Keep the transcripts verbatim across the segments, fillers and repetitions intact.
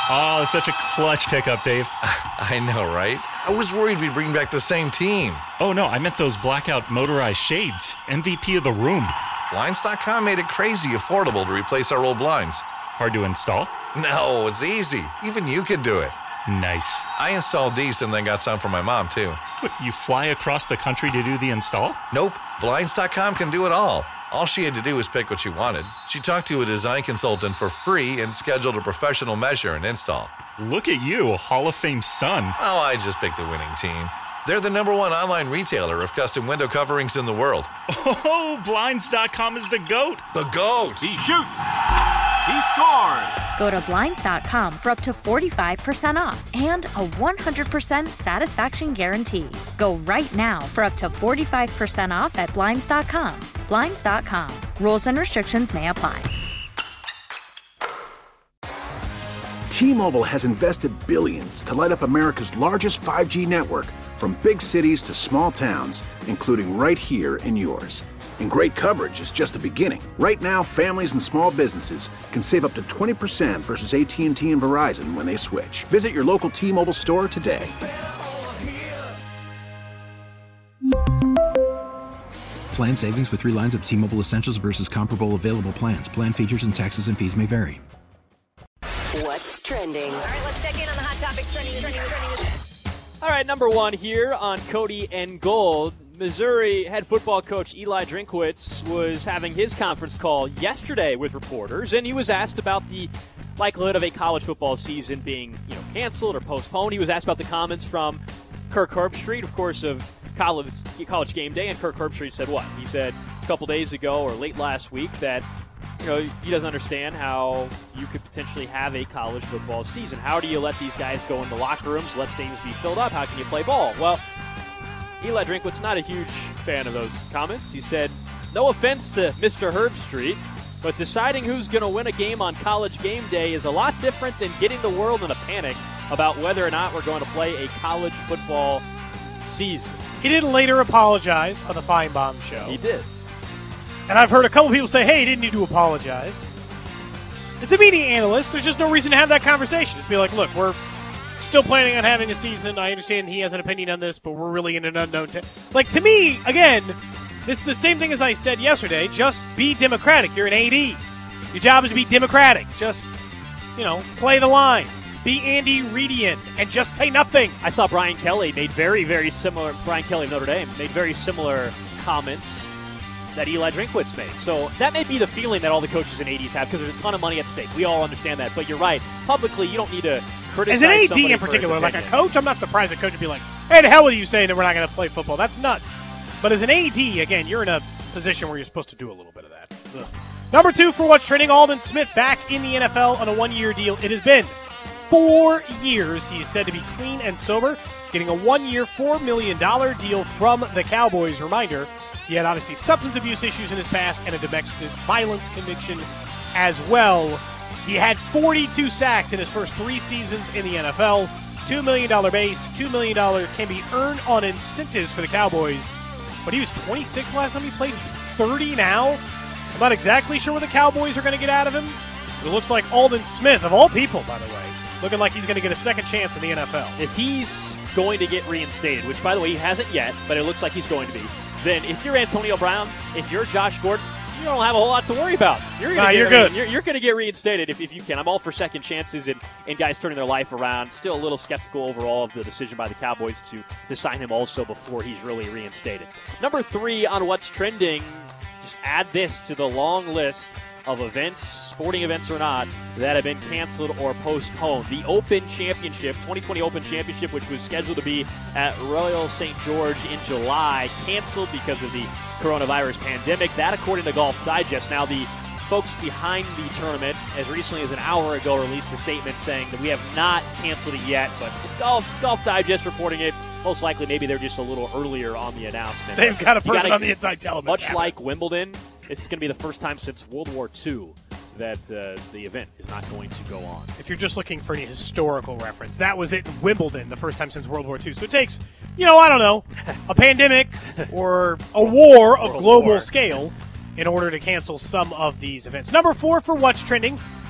Oh, such a clutch pickup, Dave. I know, right? I was worried we'd bring back the same team. Oh, no, I meant those blackout motorized shades. M V P of the room. Blinds dot com made it crazy affordable to replace our old blinds. Hard to install? No, it's easy. Even you could do it. Nice. I installed these and then got some for my mom, too. What, you fly across the country to do the install? Nope. Blinds dot com can do it all. All she had to do was pick what she wanted. She talked to a design consultant for free and scheduled a professional measure and install. Look at you, Hall of Fame son. Oh, I just picked the winning team. They're the number one online retailer of custom window coverings in the world. Oh, Blinds dot com is the GOAT. The GOAT! He shoots. He scores. Go to Blinds dot com for up to forty-five percent off and a one hundred percent satisfaction guarantee. Go right now for up to forty-five percent off at Blinds dot com. Blinds dot com. Rules and restrictions may apply. T-Mobile has invested billions to light up America's largest five G network, from big cities to small towns, including right here in yours. And great coverage is just the beginning. Right now, families and small businesses can save up to twenty percent versus A T and T and Verizon when they switch. Visit your local T-Mobile store today. Plan savings with three lines of T-Mobile Essentials versus comparable available plans. Plan features and taxes and fees may vary. What's trending? All right, let's check in on the hot topics trending. trending, trending. All right, number one here on Cody and Gold. Missouri head football coach Eli Drinkwitz was having his conference call yesterday with reporters, and he was asked about the likelihood of a college football season being, you know, canceled or postponed. He was asked about the comments from Kirk Herbstreit, of course, of college, college Game Day, and Kirk Herbstreit said what? He said a couple days ago or late last week that, you know, he doesn't understand how you could potentially have a college football season. How do you let these guys go in the locker rooms, let stadiums be filled up? How can you play ball? Well, Eli Drinkwitz not a huge fan of those comments. He said, no offense to Mister Herbstreit, but deciding who's going to win a game on college game day is a lot different than getting the world in a panic about whether or not we're going to play a college football season. He did later apologize on the Feinbaum show. He did. And I've heard a couple people say, hey, he didn't need to apologize. As a media analyst, there's just no reason to have that conversation. Just be like, look, we're still planning on having a season. I understand he has an opinion on this, but we're really in an unknown t-. Like, to me, again, this is the same thing as I said yesterday. Just be democratic. You're an A D. Your job is to be democratic. Just, you know, play the line. Be Andy Reidian and just say nothing. I saw Brian Kelly made very, very similar, Brian Kelly of Notre Dame, made very similar comments that Eli Drinkwitz made. So that may be the feeling that all the coaches and A Ds have because there's a ton of money at stake. We all understand that. But you're right. Publicly, you don't need to criticize as an A D somebody in particular, like a opinion. coach, I'm not surprised a coach would be like, hey, the hell with you saying that we're not going to play football. That's nuts. But as an A D, again, you're in a position where you're supposed to do a little bit of that. Ugh. Number two for what's trending, Aldon Smith back in the N F L on a one-year deal. It has been four years. He's said to be clean and sober, getting a one-year, four million dollars deal from the Cowboys. Reminder, he had obviously substance abuse issues in his past and a domestic violence conviction as well. He had forty-two sacks in his first three seasons in the N F L. two million dollars base, two million dollars can be earned on incentives for the Cowboys. But he was twenty-six last time he played. He's thirty now. I'm not exactly sure what the Cowboys are going to get out of him. But it looks like Aldon Smith, of all people, by the way, looking like he's going to get a second chance in the N F L. If he's going to get reinstated, which, by the way, he hasn't yet, but it looks like he's going to be, then if you're Antonio Brown, if you're Josh Gordon, you don't have a whole lot to worry about. You're gonna nah, get, you're good. You're, you're going to get reinstated if, if you can. I'm all for second chances and, and guys turning their life around. Still a little skeptical overall of the decision by the Cowboys to, to sign him also before he's really reinstated. Number three on what's trending, just add this to the long list of events, sporting events or not, that have been canceled or postponed. The Open Championship, twenty twenty Open Championship, which was scheduled to be at Royal Saint George in July, canceled because of the coronavirus pandemic. That, according to Golf Digest. Now, the folks behind the tournament, as recently as an hour ago, released a statement saying that we have not canceled it yet, but with Golf, Golf Digest reporting it, most likely maybe they're just a little earlier on the announcement. They've got a person gotta, on the inside telling them. Much like Wimbledon, this is going to be the first time since World War Two that uh, the event is not going to go on. If you're just looking for any historical reference, that was it in Wimbledon the first time since World War Two. So it takes, you know, I don't know, a pandemic or a war of World global War. scale in order to cancel some of these events. Number four for what's trending,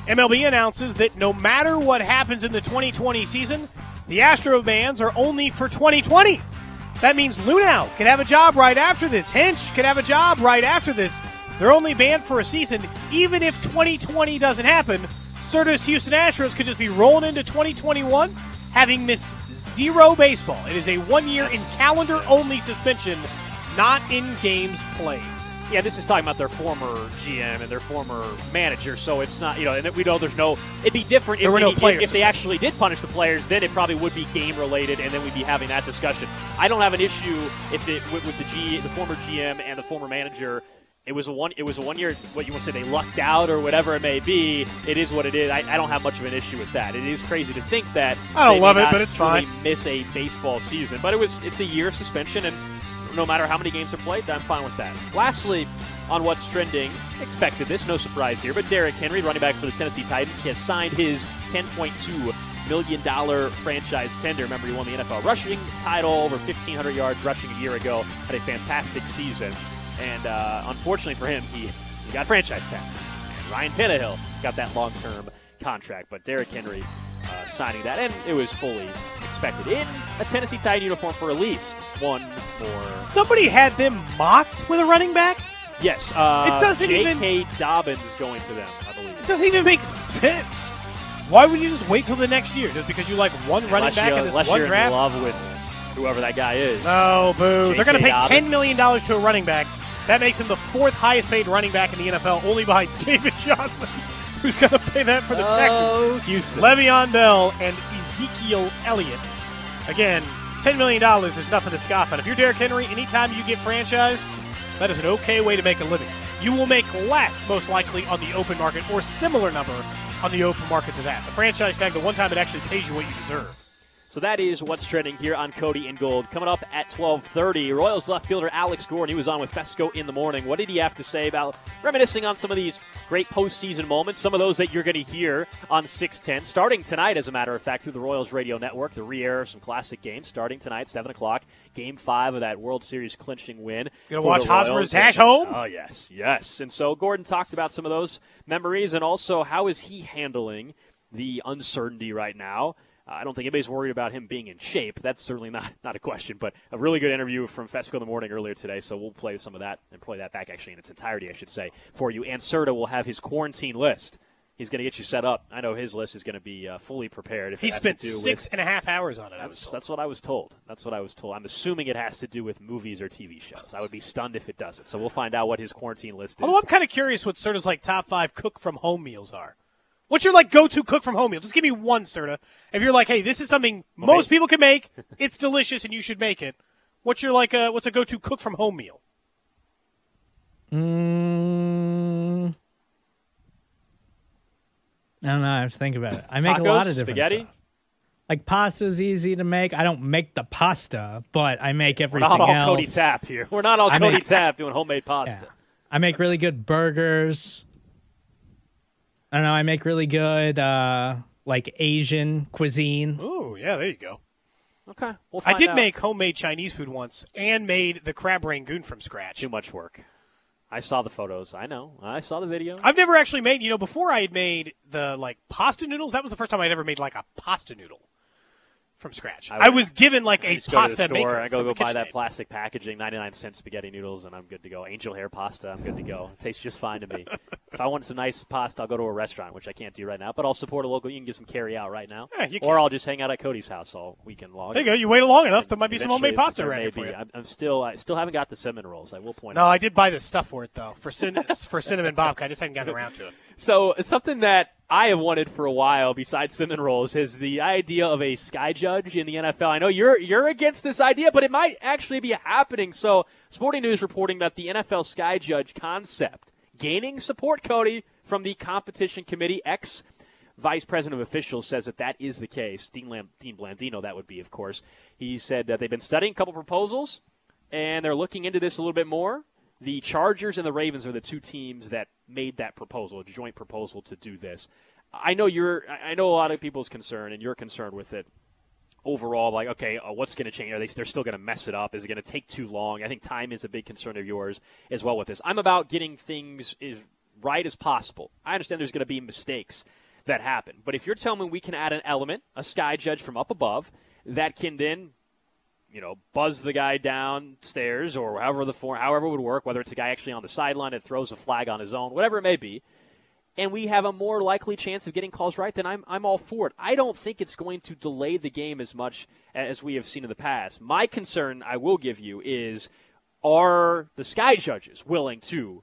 M L B announces that no matter what happens in the twenty twenty season, the Astro bans are only for twenty twenty. That means Luhnow could have a job right after this. Hinch could have a job right after this. They're only banned for a season. Even if twenty twenty doesn't happen, Serta's Houston Astros could just be rolling into twenty twenty-one having missed zero baseball. It is a one-year in calendar-only suspension, not in games played. Yeah, this is talking about their former G M and their former manager, so it's not, you know, and we know there's no, it'd be different if, there were they, no players if they actually did punish the players, then it probably would be game-related, and then we'd be having that discussion. I don't have an issue if it, with, with the G, the former G M and the former manager. It was a one. It was a one year. What you want to say? They lucked out or whatever it may be. It is what it is. I, I don't have much of an issue with that. It is crazy to think that I don't they love may it, not but it's fine. Miss a baseball season, but it was. It's a year suspension, and no matter how many games are played, I'm fine with that. Lastly, on what's trending, expected this, no surprise here, but Derrick Henry, running back for the Tennessee Titans, has signed his ten point two million dollars franchise tender. Remember, he won the N F L rushing title, over fifteen hundred yards rushing a year ago, had a fantastic season. And uh, unfortunately for him, he, he got franchise tag. And Ryan Tannehill got that long-term contract. But Derrick Henry uh, signing that, and it was fully expected in a Tennessee Titan uniform for at least one more. Somebody had them mocked with a running back? Yes. Uh, it doesn't J K even. J K Dobbins going to them, I believe. It doesn't even make sense. Why would you just wait till the next year? Just because you like one running unless back you, in this unless one you're draft? in love with whoever that guy is. No, boo. J K They're going to pay Dobbins. ten million dollars to a running back. That makes him the fourth highest paid running back in the N F L, only behind David Johnson, who's going to pay that for the oh, Texans. Houston. Le'Veon Bell and Ezekiel Elliott. Again, ten million dollars is nothing to scoff at. If you're Derrick Henry, anytime you get franchised, that is an okay way to make a living. You will make less, most likely, on the open market, or similar number on the open market to that. The franchise tag, the one time it actually pays you what you deserve. So that is what's trending here on Cody and Gold. Coming up at twelve thirty, Royals left fielder Alex Gordon. He was on with Fesco in the morning. What did he have to say about reminiscing on some of these great postseason moments, some of those that you're going to hear on six ten, starting tonight, as a matter of fact, through the Royals radio network, the re-air of some classic games, starting tonight, seven o'clock, Game five of that World Series clinching win. You going to watch Hosmer's dash home? Oh, yes, yes. And so Gordon talked about some of those memories, and also how is he handling the uncertainty right now. I don't think anybody's worried about him being in shape. That's certainly not, not a question, but a really good interview from Fesco in the morning earlier today, so we'll play some of that and play that back actually in its entirety, I should say, for you. And Serta will have his quarantine list. He's going to get you set up. I know his list is going to be uh, fully prepared. If he it has spent to do six with, and a half hours on it. That's, that's what I was told. That's what I was told. I'm assuming it has to do with movies or T V shows. I would be stunned if it doesn't. So we'll find out what his quarantine list is. Although I'm kind of curious what Serta's like top five cook from home meals are. What's your like go-to cook from home meal? Just give me one, Serta. If you're like, hey, this is something okay. most people can make, it's delicious, and you should make it. What's your like? A, what's a go-to cook from home meal? Mm, I don't know. I have to think about it. I make Tacos, a lot of different spaghetti? stuff. Like pasta's easy to make. I don't make the pasta, but I make everything else. We're not all else. Cody Tapp here. We're not all I Cody make, Tapp doing homemade pasta. Yeah. I make really good burgers. I don't know. I make really good, uh, like, Asian cuisine. Ooh, yeah, there you go. Okay. We'll I did out. make homemade Chinese food once and made the crab rangoon from scratch. Too much work. I saw the photos. I know. I saw the video. I've never actually made, you know, before I had made the, like, pasta noodles, that was the first time I'd ever made, like, a pasta noodle from scratch. I, I was given, like, a pasta go maker. I go go buy that aid. plastic packaging, ninety-nine cent spaghetti noodles, and I'm good to go. Angel hair pasta, I'm good to go. It tastes just fine to me. If I want some nice pasta, I'll go to a restaurant, which I can't do right now, but I'll support a local. You can get some carry out right now. Yeah, you or I'll just hang out at Cody's house all weekend long. There you go. You wait long enough, there might be some Eventually, homemade pasta there around may here for be. you. I'm, I'm still, I still haven't got the cinnamon rolls. I will point no, out. No, I did buy the stuff for it, though, for, cin- for Cinnamon Babka. I just hadn't gotten around to it. So something that I have wanted for a while, besides cinnamon rolls, is the idea of a sky judge in the N F L. I know you're you're against this idea, but it might actually be happening. So Sporting News reporting that the N F L sky judge concept gaining support, Cody, from the competition committee. Ex vice president of officials says that that is the case. Dean, Lam- Dean Blandino, that would be, of course. He said that they've been studying a couple proposals, and they're looking into this a little bit more. The Chargers and the Ravens are the two teams that made that proposal, a joint proposal to do this. I know you're. I know a lot of people's concern, and you're concerned with it overall. Like, okay, uh, what's going to change? Are they? They're still going to mess it up? Is it going to take too long? I think time is a big concern of yours as well with this. I'm about getting things is right as possible. I understand there's going to be mistakes that happen. But if you're telling me we can add an element, a sky judge from up above, that can then, you know, buzz the guy downstairs or however the form, however it would work, whether it's a guy actually on the sideline that throws a flag on his own, whatever it may be, and we have a more likely chance of getting calls right, then I'm I'm all for it. I don't think it's going to delay the game as much as we have seen in the past. My concern, I will give you, is are the sky judges willing to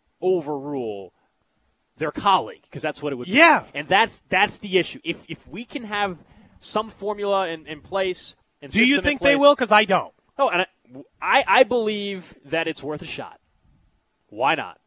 overrule their colleague? Because that's what it would yeah. be. And that's that's the issue. If if we can have some formula in, in place and do you think place, they will? Because I don't. No, and I, I believe that it's worth a shot. Why not?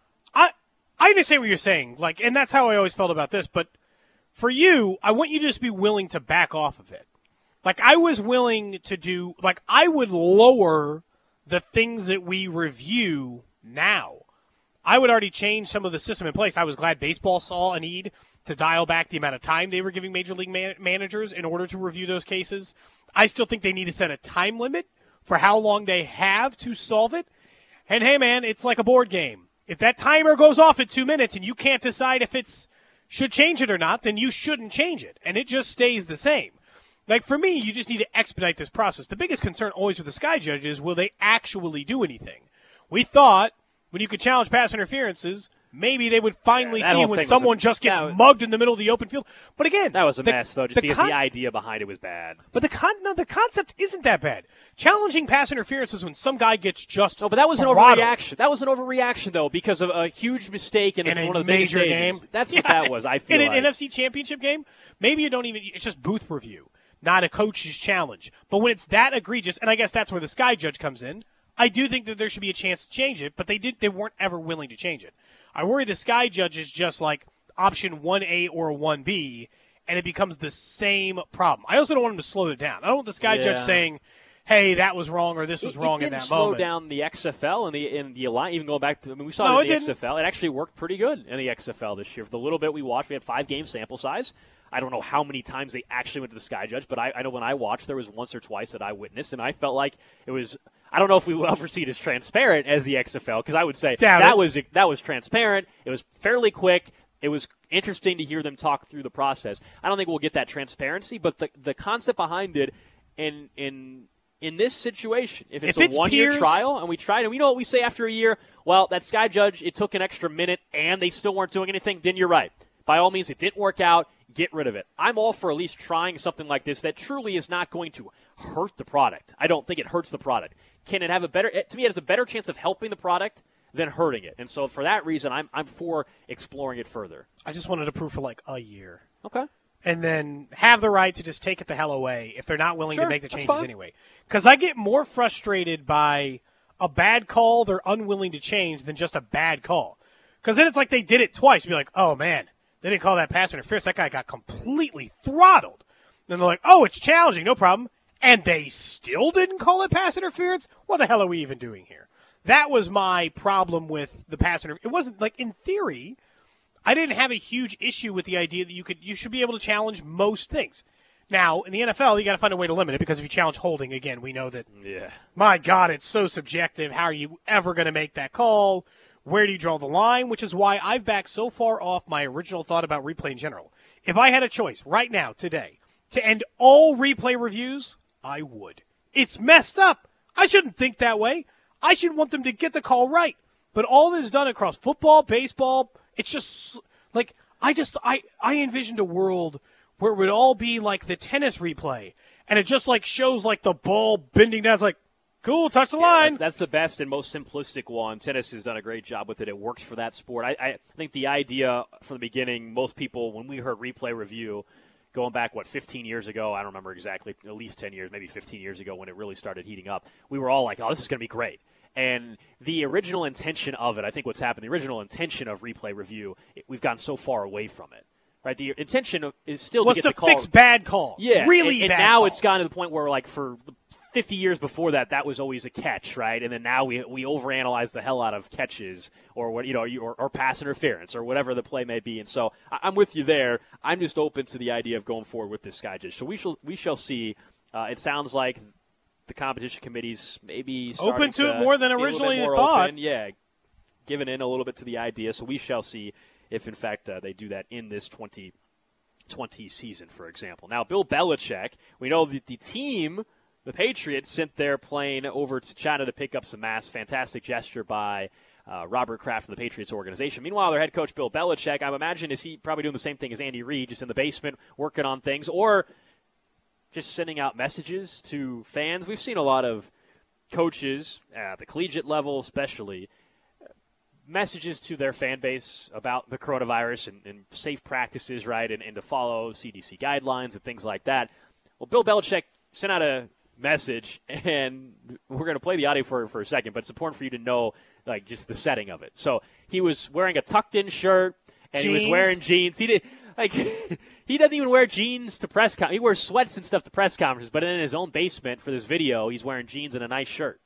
I I understand what you're saying, like, and that's how I always felt about this. But for you, I want you to just be willing to back off of it. Like, I was willing to do, like, I would lower the things that we review now. I would already change some of the system in place. I was glad baseball saw a need to dial back the amount of time they were giving major league man- managers in order to review those cases. I still think they need to set a time limit for how long they have to solve it. And, hey, man, it's like a board game. If that timer goes off at two minutes and you can't decide if it's should change it or not, then you shouldn't change it, and it just stays the same. Like, for me, you just need to expedite this process. The biggest concern always with the sky judges is, will they actually do anything? We thought when you could challenge pass interferences, maybe they would finally yeah, see when someone a, just gets was, mugged in the middle of the open field. But again, that was a the, mess, though, just the because con- the idea behind it was bad. But the con- no, the concept isn't that bad. Challenging pass interference is when some guy gets just no, but that was throttled. an overreaction. That was an overreaction, though, because of a huge mistake in, in one a of the major biggest game. Stages. That's yeah. what that was. I feel in an like. N F C Championship game, maybe you don't even. It's just booth review, not a coach's challenge. But when it's that egregious, and I guess that's where the sky judge comes in. I do think that there should be a chance to change it, but they did. They weren't ever willing to change it. I worry the sky judge is just like option one A or one B, and it becomes the same problem. I also don't want them to slow it down. I don't want the sky yeah. judge saying, hey, that was wrong or this was it, wrong it in that slow moment. down the X F L and the in the Alliance, even going back to, I mean, we saw no, it in it the didn't. X F L. It actually worked pretty good in the X F L this year. For the little bit we watched, we had five game sample size. I don't know how many times they actually went to the sky judge, but I, I know when I watched, there was once or twice that I witnessed, and I felt like it was. I don't know if we will ever see it as transparent as the X F L, because I would say Doubt that it. was that was transparent. It was fairly quick. It was interesting to hear them talk through the process. I don't think we'll get that transparency, but the the concept behind it, in in in this situation, if it's if a it's one year peers, trial and we tried, and we know what we say after a year. Well, that sky judge, it took an extra minute, and they still weren't doing anything. Then you're right. By all means, it didn't work out. Get rid of it. I'm all for at least trying something like this that truly is not going to hurt the product. I don't think it hurts the product. Can it have a better – to me, it has a better chance of helping the product than hurting it. And so for that reason, I'm I'm for exploring it further. I just wanted to prove for like a year. Okay. And then have the right to just take it the hell away if they're not willing sure, to make the that's changes fine. anyway. Because I get more frustrated by a bad call they're unwilling to change than just a bad call. Because then it's like they did it twice. You'd be like, oh, man, they didn't call that pass interference. That guy got completely throttled. Then they're like, oh, it's challenging, no problem. And they still didn't call it pass interference? What the hell are we even doing here? That was my problem with the pass interference. It wasn't like, in theory, I didn't have a huge issue with the idea that you could you should be able to challenge most things. Now, in the N F L, you got to find a way to limit it, because if you challenge holding, again, we know that, yeah. my God, it's so subjective. How are you ever going to make that call? Where do you draw the line? Which is why I've backed so far off my original thought about replay in general. If I had a choice right now, today, to end all replay reviews, I would. It's messed up. I shouldn't think that way. I should want them to get the call right. But all this is done across football, baseball, it's just like I just I, I envisioned a world where it would all be like the tennis replay, and it just like shows like the ball bending down. It's like, cool, touch the yeah, line. That's, that's the best and most simplistic one. Tennis has done a great job with it. It works for that sport. I, I think the idea from the beginning, most people, when we heard replay review, going back, what, fifteen years ago, I don't remember exactly, at least ten years, maybe fifteen years ago when it really started heating up, we were all like, oh, this is going to be great. And the original intention of it, I think what's happened, the original intention of replay review, it, we've gotten so far away from it. Right, the intention of, is still was to get to the call. fix bad calls. Yeah, really and, and bad now calls. it's gotten to the point where, like, for fifty years before that, that was always a catch, right? And then now we we overanalyze the hell out of catches, or what you know, or, or pass interference, or whatever the play may be. And so I, I'm with you there. I'm just open to the idea of going forward with this sky judge. So we shall we shall see. Uh, it sounds like the competition committee's maybe open to, to it more than be a little originally bit more thought. open. Yeah. given in a little bit to the idea. So we shall see if, in fact, uh, they do that in this twenty twenty season, for example. Now, Bill Belichick, we know that the team, the Patriots, sent their plane over to China to pick up some masks. Fantastic gesture by uh, Robert Kraft from the Patriots organization. Meanwhile, their head coach, Bill Belichick, I imagine, is he probably doing the same thing as Andy Reid, just in the basement working on things, or just sending out messages to fans? We've seen a lot of coaches at the collegiate level especially, messages to their fan base about the coronavirus and, and safe practices, right, and, and to follow C D C guidelines and things like that. Well, Bill Belichick sent out a message, and we're going to play the audio for for a second, but it's important for you to know, like, just the setting of it. So he was wearing a tucked-in shirt, and jeans. He was wearing jeans. He did like he doesn't even wear jeans to press con- He wears sweats and stuff to press conferences, but in his own basement for this video, he's wearing jeans and a nice shirt.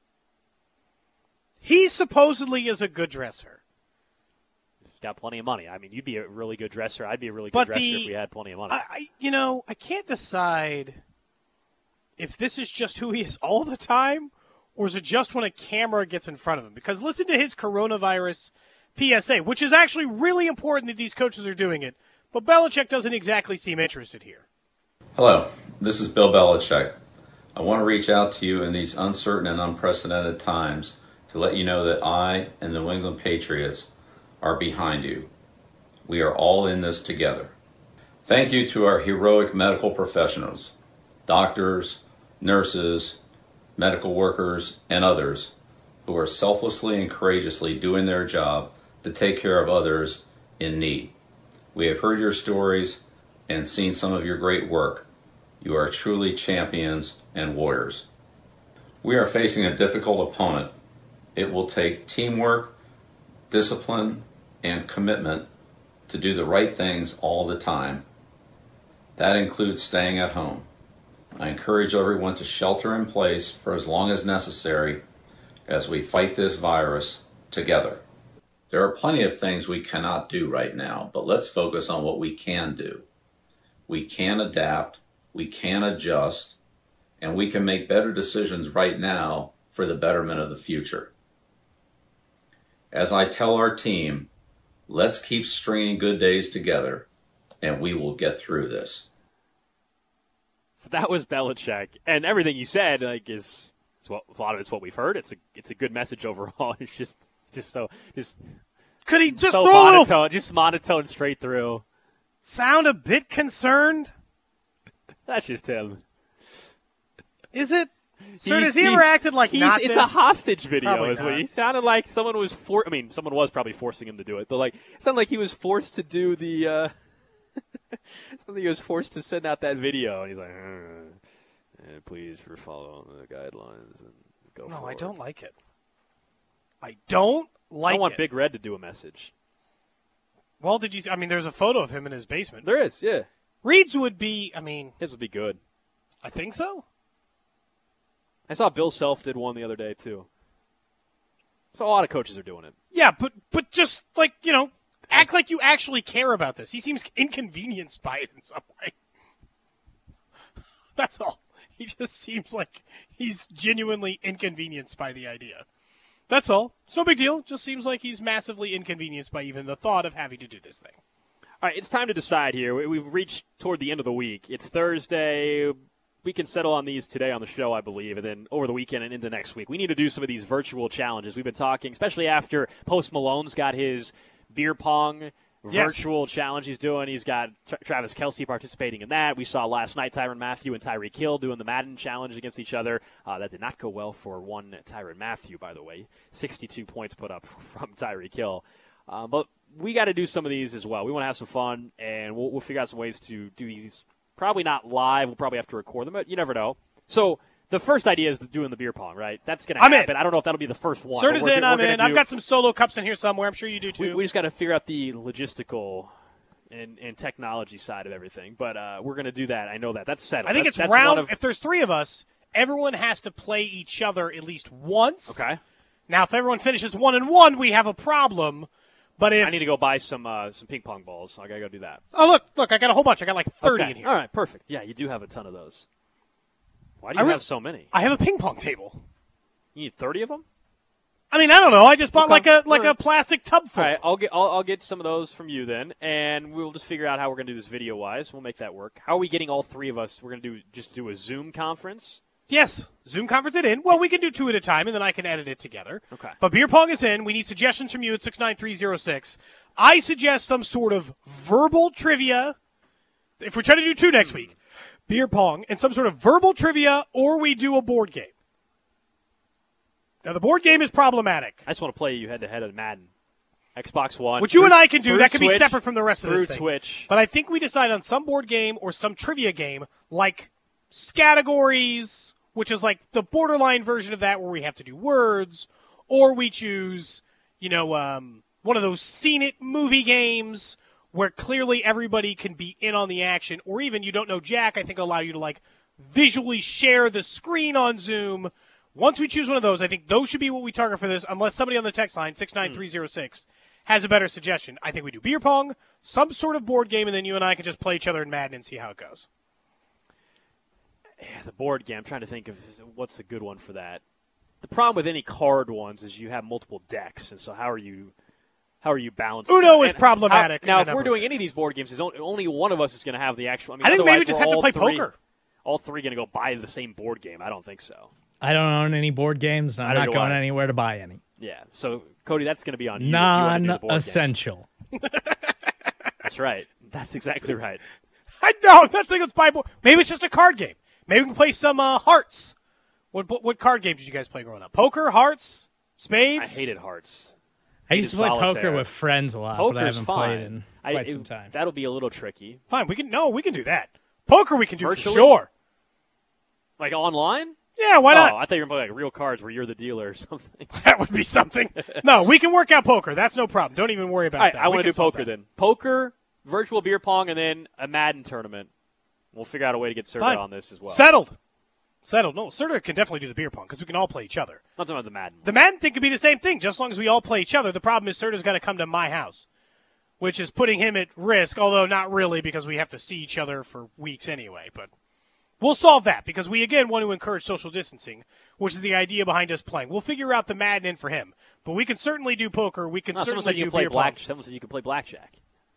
He supposedly is a good dresser. He's got plenty of money. I mean, you'd be a really good dresser. I'd be a really good but dresser the, if we had plenty of money. I, I, you know, I can't decide if this is just who he is all the time, or is it just when a camera gets in front of him? Because listen to his coronavirus P S A, which is actually really important that these coaches are doing it, but Belichick doesn't exactly seem interested here. Hello, this is Bill Belichick. I want to reach out to you in these uncertain and unprecedented times to let you know that I and the New England Patriots are behind you. We are all in this together. Thank you to our heroic medical professionals, doctors, nurses, medical workers, and others who are selflessly and courageously doing their job to take care of others in need. We have heard your stories and seen some of your great work. You are truly champions and warriors. We are facing a difficult opponent. It will take teamwork, discipline, and commitment to do the right things all the time. That includes staying at home. I encourage everyone to shelter in place for as long as necessary as we fight this virus together. There are plenty of things we cannot do right now, but let's focus on what we can do. We can adapt, we can adjust, and we can make better decisions right now for the betterment of the future. As I tell our team, let's keep stringing good days together, and we will get through this. So that was Belichick, and everything you said, like, is, is what, a lot of it's what we've heard. It's a it's a good message overall. It's just just so just could he just so throw monotone, a little, just monotone straight through. Sound a bit concerned? That's just him. Is it? Sir, He's- has he ever he's- acted like he's, not It's this? a hostage video, Probably is what not. he sounded like. Someone was for. I mean, someone was probably forcing him to do it, but like, it sounded like he was forced to do the. Uh, something he was forced to send out that video, and he's like, eh, "Please follow the guidelines and go." No, forward. I don't like it. I don't like I want it. Big Red to do a message. Well, did you? I mean, there's a photo of him in his basement. There is, yeah. Reed's would be. I mean, his would be good. I think so. I saw Bill Self did one the other day too. So a lot of coaches are doing it. Yeah, but but just like you know, act like you actually care about this. He seems inconvenienced by it in some way. That's all. He just seems like he's genuinely inconvenienced by the idea. That's all. It's no big deal. Just seems like he's massively inconvenienced by even the thought of having to do this thing. All right, it's time to decide here. We- We've reached toward the end of the week. It's Thursday. We can settle on these today on the show, I believe, and then over the weekend and into next week. We need to do some of these virtual challenges. We've been talking, especially after Post Malone's got his beer pong Yes. virtual challenge he's doing. He's got Tra- Travis Kelce participating in that. We saw last night Tyrann Mathieu and Tyreek Hill doing the Madden challenge against each other. Uh, that did not go well for one Tyrann Mathieu, by the way. sixty-two points put up from Tyreek Hill. Uh, but we got to do some of these as well. We want to have some fun, and we'll, we'll figure out some ways to do these. Probably not live. We'll probably have to record them, but you never know. So the first idea is doing the beer pong, right? That's going to happen. in. I don't know if that'll be the first one. Sir but is we're- in. we're I'm gonna in. do- I've got some solo cups in here somewhere. I'm sure you do too. We, we just got to figure out the logistical and, and technology side of everything. But uh, we're going to do that. I know that. That's settled. I think that's, it's that's round. one of- If there's three of us, everyone has to play each other at least once. Okay. Now, if everyone finishes one and one, we have a problem. But if I need to go buy some uh, some ping pong balls. I got to go do that. oh look, look, I got a whole bunch. I got like thirty Okay. in here. All right, perfect. Yeah, you do have a ton of those. Why do I you re- have so many? I have a ping pong table. You need thirty of them? I mean, I don't know. I just bought Okay. like a like All right. a plastic tub full. All right, I'll get I'll, I'll get some of those from you then, and we'll just figure out how we're going to do this video-wise. We'll make that work. How are we getting all three of us? We're going to do just do a Zoom conference? Yes, Zoom conference it in. Well, we can do two at a time, and then I can edit it together. Okay. But beer pong is in. We need suggestions from you at six nine three zero six. I suggest some sort of verbal trivia. If we're trying to do two next week, beer pong and some sort of verbal trivia, or we do a board game. Now, the board game is problematic. I just want to play you head-to-head at Madden. Xbox One. What you through, and I can do, that can Twitch, be separate from the rest of this through thing. Twitch. But I think we decide on some board game or some trivia game, like Scattergories, which is like the borderline version of that where we have to do words, or we choose, you know, um, one of those Seen It movie games where clearly everybody can be in on the action, or even you don't know Jack, I think allow you to like visually share the screen on Zoom. Once we choose one of those, I think those should be what we target for this, unless somebody on the text line, six nine three zero six, has a better suggestion. I think we do beer pong, some sort of board game, and then you and I can just play each other in Madden and see how it goes. Yeah, the board game, I'm trying to think of what's a good one for that. The problem with any card ones is you have multiple decks, and so how are you how are you balancing Uno that? is And problematic. How, now, in a if we're number doing of any of these board games, there's only, only one of us is going to have the actual. I, mean, I think maybe we otherwise just we're have to all play three, poker. All three going to go buy the same board game. I don't think so. I don't own any board games, and I'm Neither not do going I. anywhere to buy any. Yeah, so, Cody, that's going to be on you. if you wanna do the board games. Non-essential. That's right. That's exactly right. I know. That's like let's buy board. Maybe it's just a card game. Maybe we can play some uh, Hearts. What, what what card games did you guys play growing up? Poker, Hearts, Spades? I hated Hearts. I used to play Solitaire. poker with friends a lot, Poker's but I haven't fine. played in I- quite it- some time. That'll be a little tricky. Fine, we can no, we can do that. Poker we can do Virtually? for sure. Like online? Yeah, why not? Oh, I thought you were playing like real cards where you're the dealer or something. That would be something. No, we can work out poker. That's no problem. Don't even worry about All right, that. I We want to can do solve poker that. then. Poker, virtual beer pong, and then a Madden tournament. We'll figure out a way to get Serta Fine. on this as well. Settled. Settled. No, Serta can definitely do the beer pong because we can all play each other. I'm talking about the Madden. The Madden thing could be the same thing, just as long as we all play each other. The problem is Serta's got to come to my house, which is putting him at risk, although not really because we have to see each other for weeks anyway. But we'll solve that because we, again, want to encourage social distancing, which is the idea behind us playing. We'll figure out the Madden in for him. But we can certainly do poker. We can No, someone certainly said you do can play beer black. pong. Someone said you can play blackjack.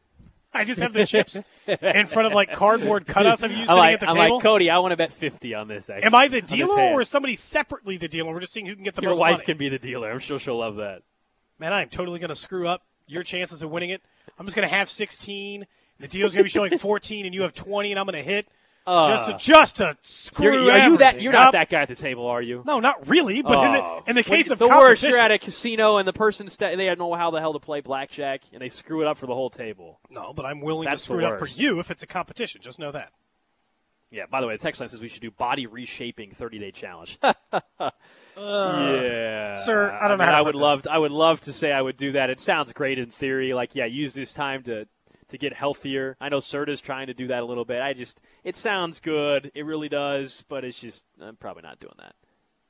I just have the chips in front of, like, cardboard cutouts of you sitting I'm like, at the I'm table. like, Cody, I want to bet fifty on this. Actually, Am I the on this dealer hand. or is somebody separately the dealer? We're just seeing who can get the Your most wife money. can be the dealer. I'm sure she'll love that. Man, I'm totally going to screw up your chances of winning it. I'm just going to have sixteen. The deal's going to be showing fourteen, and you have twenty, and I'm going to hit Uh, just to just to screw You're, are you that? everything You're not up. that guy at the table, are you? No, not really. But in, the, Oh. in the case When- of the worst, competition, you're at a casino and the person st- they don't know how the hell to play blackjack and they screw it up for the whole table. no, but I'm willing That's to screw the it up for worst. you if it's a competition. Just know that. Yeah. By the way, the text line says we should do body reshaping thirty day challenge. Uh, yeah, sir, I don't know mean, how to I put would love. this. I would love to say I would do that. It sounds great in theory. Like, yeah, use this time to to get healthier. I know Serta's trying to do that a little bit. I just, it sounds good. It really does, but it's just, I'm probably not doing that.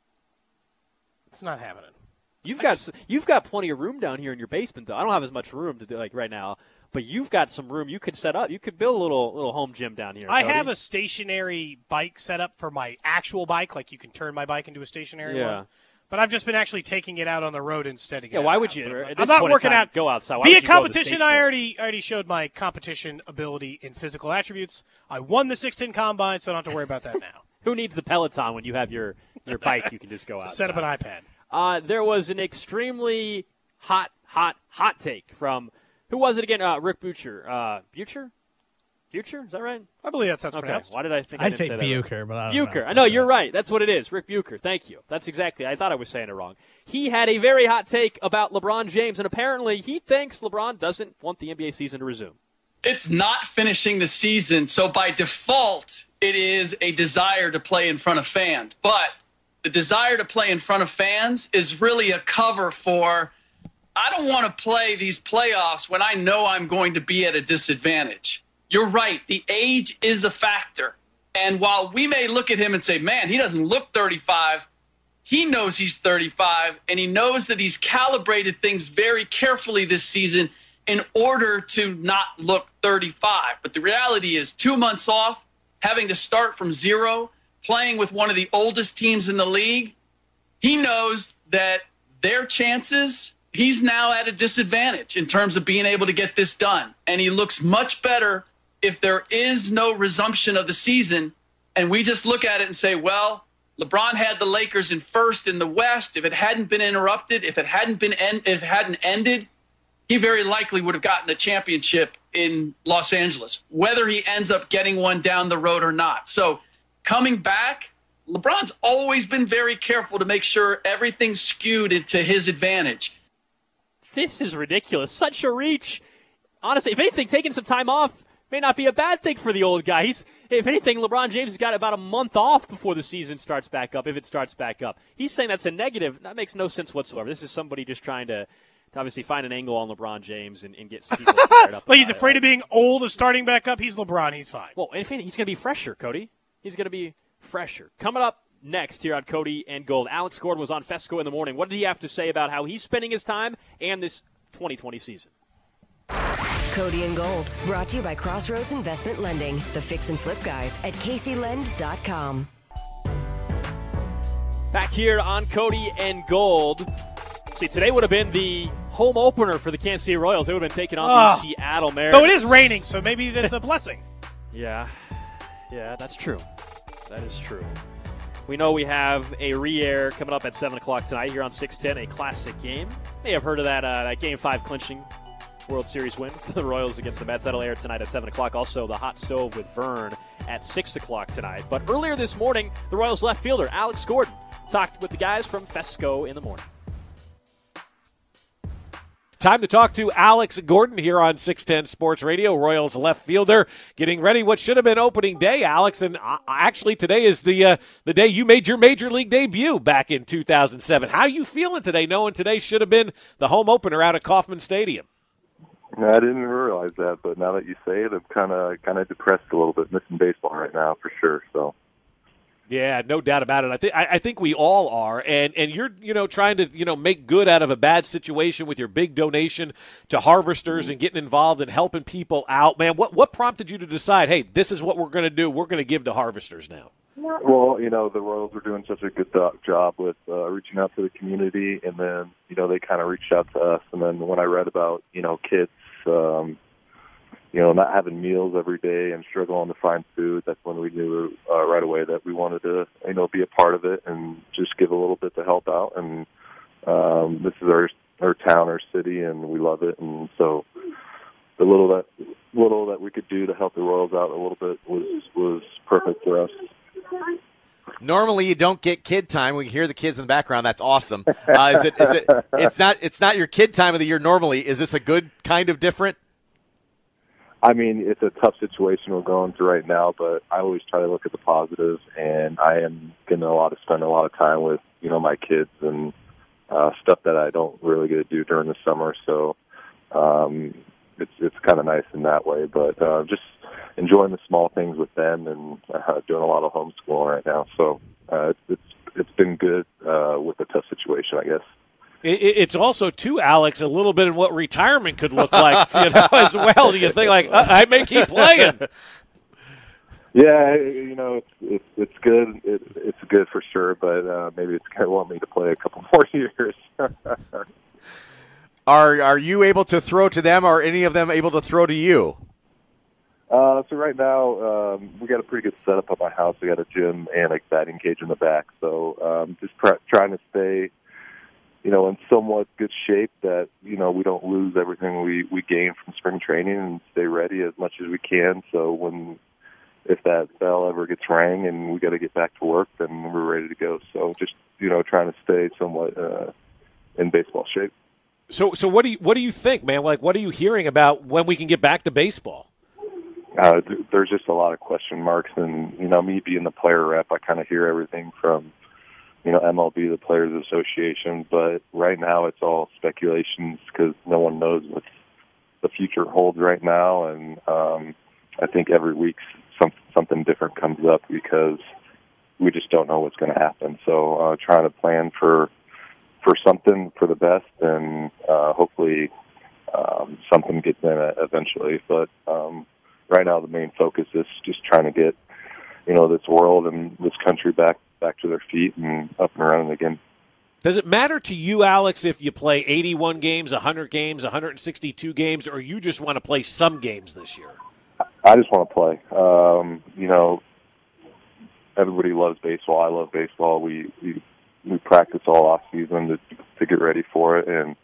It's not happening. You've got s you've got plenty of room down here in your basement, though. I don't have as much room to do like right now, but you've got some room. You could set up. You could build a little little home gym down here. I Cody. have a stationary bike set up for my actual bike. Like you can turn my bike into a stationary Yeah. one. But I've just been actually taking it out on the road instead of Yeah, getting why it would out. you? But At I'm this not point in working time, out. Go outside. Why Via would you go to the competition, station? I already I already showed my competition ability in physical attributes. I won the six ten combine, so I don't have to worry about that now. Who needs the Peloton when you have your your bike? You can just go out. Set up an iPad. Uh, there was an extremely hot, hot, hot take from who was it again? Uh, Rick Bucher. Uh, Bucher? Bucher? Is that right? I believe that's how it's Okay. pronounced. Why did I think I, I didn't say say that right? Bucher, but I don't know. Bucher. if I know that's you're right. right. That's what it is. Rick Bucher. Thank you. That's exactly. I thought I was saying it wrong. He had a very hot take about LeBron James, and apparently he thinks LeBron doesn't want the N B A season to resume. It's not finishing the season, so by default, it is a desire to play in front of fans. But the desire to play in front of fans is really a cover for, I don't want to play these playoffs when I know I'm going to be at a disadvantage. You're right. The age is a factor. And while we may look at him and say, man, he doesn't look thirty-five, he knows he's thirty-five, and he knows that he's calibrated things very carefully this season in order to not look thirty-five. But the reality is two months off, having to start from zero, playing with one of the oldest teams in the league, he knows that their chances, he's now at a disadvantage in terms of being able to get this done. And he looks much better if there is no resumption of the season. And we just look at it and say, well, LeBron had the Lakers in first in the West. If it hadn't been interrupted, if it hadn't been en- if it hadn't ended, he very likely would have gotten a championship in Los Angeles, whether he ends up getting one down the road or not. So coming back, LeBron's always been very careful to make sure everything's skewed into his advantage. This is ridiculous. Such a reach. Honestly, if anything, taking some time off may not be a bad thing for the old guy. He's, if anything, LeBron James has got about a month off before the season starts back up, if it starts back up. He's saying that's a negative. That makes no sense whatsoever. This is somebody just trying to, to obviously find an angle on LeBron James and, and get some people fired up. Like he's afraid it. of being old of starting back up. He's LeBron. He's fine. Well, if anything, he's going to be fresher, Cody. He's going to be fresher. Coming up next here on Cody and Gold, Alex Gordon was on Fesco in the morning. What did he have to say about how he's spending his time and this twenty twenty season? Cody and Gold, brought to you by Crossroads Investment Lending, the fix and flip guys at casey lend dot com. Back here on Cody and Gold. See, today would have been the home opener for the Kansas City Royals. They would have been taking on oh. the Seattle Mariners. Though it is raining, so maybe that's a blessing. Yeah, yeah, that's true. That is true. We know we have a re-air coming up at seven o'clock tonight here on six ten, a classic game. You may have heard of that, uh, that Game five clinching World Series win for the Royals against the Mets. That'll air tonight at seven o'clock. Also, the Hot Stove with Vern at six o'clock tonight. But earlier this morning, the Royals left fielder Alex Gordon talked with the guys from Fesco in the morning. Time to talk to Alex Gordon here on six ten Sports Radio, Royals left fielder, getting ready what should have been opening day, Alex. And uh, actually, today is the uh, the day you made your Major League debut back in two thousand seven. How are you feeling today, knowing today should have been the home opener out at Kauffman Stadium? No, I didn't realize that, but now that you say it, I'm kind of kind of depressed a little bit, missing baseball right now for sure. So. Yeah, no doubt about it. I think I think we all are, and and you're you know trying to you know make good out of a bad situation with your big donation to Harvesters and getting involved and helping people out. Man, what what prompted you to decide? Hey, this is what we're going to do. We're going to give to Harvesters now. Well, you know, the Royals were doing such a good job with uh, reaching out to the community, and then you know they kind of reached out to us. And then when I read about you know kids. Um, you know, not having meals every day and struggling to find food, that's when we knew uh, right away that we wanted to, you know, be a part of it and just give a little bit to help out. And um, this is our our town, our city, and we love it. And so the little that little that we could do to help the Royals out a little bit was was perfect for us. Normally, you don't get kid time. We can hear the kids in the background. That's awesome. Uh, is it? Is it? It's not. It's not your kid time of the year normally. Is this a good kind of different? I mean, it's a tough situation we're going through right now, but I always try to look at the positive, and I am getting a lot to spend a lot of time with, you know, my kids and uh, stuff that I don't really get to do during the summer. So um, it's it's kind of nice in that way, but uh, just enjoying the small things with them and uh, doing a lot of homeschooling right now. So uh, it's, it's it's been good uh, with a tough situation, I guess. It's also, too, Alex, a little bit of what retirement could look like, you know, as well. Do you think, like, I may keep playing? Yeah, you know, it's it's, it's good. It, it's good for sure, but uh, maybe it's going to want me to play a couple more years. Are are you able to throw to them, or any of them able to throw to you? Uh, so right now, um, we got a pretty good setup at my house. We got a gym and a batting cage in the back, so um, just pr- trying to stay you know, in somewhat good shape that, you know, we don't lose everything we, we gain from spring training and stay ready as much as we can. So when, if that bell ever gets rang and we got to get back to work, then we're ready to go. So just, you know, trying to stay somewhat uh, in baseball shape. So, so what do you, what do you think, man? Like, what are you hearing about when we can get back to baseball? Uh, th- there's just a lot of question marks, and, you know, me being the player rep, I kind of hear everything from, you know, M L B, the Players Association, but right now it's all speculations because no one knows what the future holds right now, and um, I think every week some, something different comes up because we just don't know what's going to happen. So uh, trying to plan for for something for the best, and uh, hopefully um, something gets in it eventually. But um, right now the main focus is just trying to get, you know, this world and this country back back to their feet and up and running again. Does it matter to you, Alex, if you play eighty-one games, one hundred games, one hundred sixty-two games, or you just want to play some games this year? I just want to play. Um, you know, everybody loves baseball. I love baseball. We we, we practice all off season to to get ready for it, and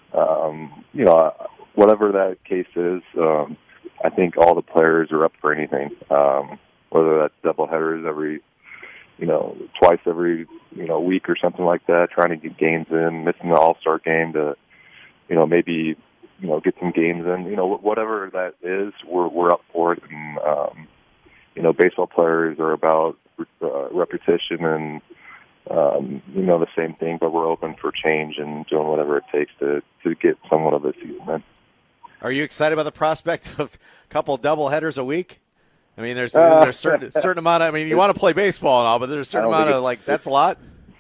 um, you know, whatever that case is, um, I think all the players are up for anything. Um, whether that's doubleheaders every, you know, twice every you know week or something like that, trying to get games in, missing the All-Star game to, you know, maybe you know get some games in. You know, whatever that is, we're we're up for it. And um, you know, baseball players are about uh, repetition and um, you know the same thing, but we're open for change and doing whatever it takes to to get somewhat of a season in. Are you excited about the prospect of a couple double headers a week? I mean, there's, there's a certain certain amount of. I mean, you want to play baseball and all, but there's a certain amount of like that's a lot.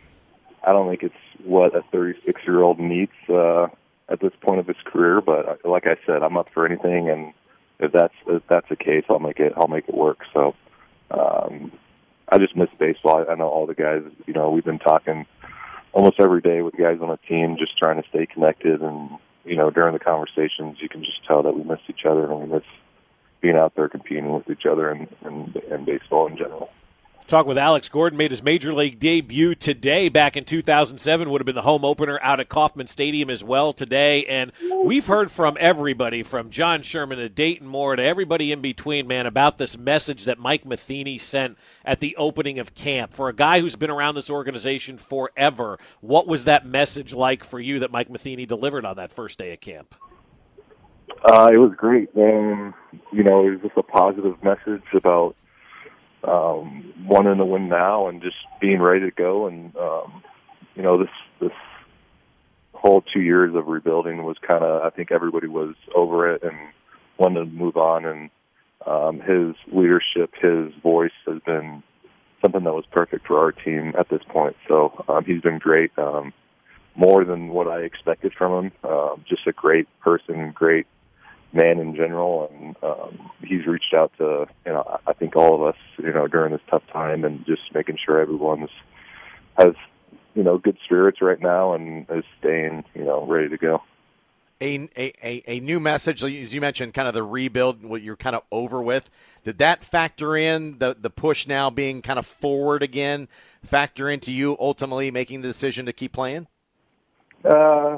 I don't think it's what a thirty-six-year-old needs uh, at this point of his career. But like I said, I'm up for anything, and if that's if that's the case, I'll make it. I'll make it work. So um, I just miss baseball. I, I know all the guys. You know, we've been talking almost every day with guys on the team, just trying to stay connected. And you know, during the conversations, you can just tell that we miss each other and we miss being out there competing with each other and, and, and baseball in general. Talk with Alex Gordon, made his Major League debut today. Back in two thousand seven, would have been the home opener out at Kauffman Stadium as well today. And we've heard from everybody, from John Sherman to Dayton Moore to everybody in between, man, about this message that Mike Matheny sent at the opening of camp. For a guy who's been around this organization forever, what was that message like for you that Mike Matheny delivered on that first day of camp? Uh, it was great. Um, you know, it was just a positive message about um, wanting to win now and just being ready to go. And, um, you know, this this whole two years of rebuilding was kind of, I think everybody was over it and wanted to move on. And um, his leadership, his voice has been something that was perfect for our team at this point. So um, he's been great, um, more than what I expected from him. Uh, just a great person, great man in general, and um, he's reached out to, you know, I think all of us, you know, during this tough time, and just making sure everyone's has, you know, good spirits right now and is staying, you know, ready to go. A, a, a new message, as you mentioned, kind of the rebuild, what you're kind of over with. Did that factor in the, the push now being kind of forward again, factor into you ultimately making the decision to keep playing? Uh,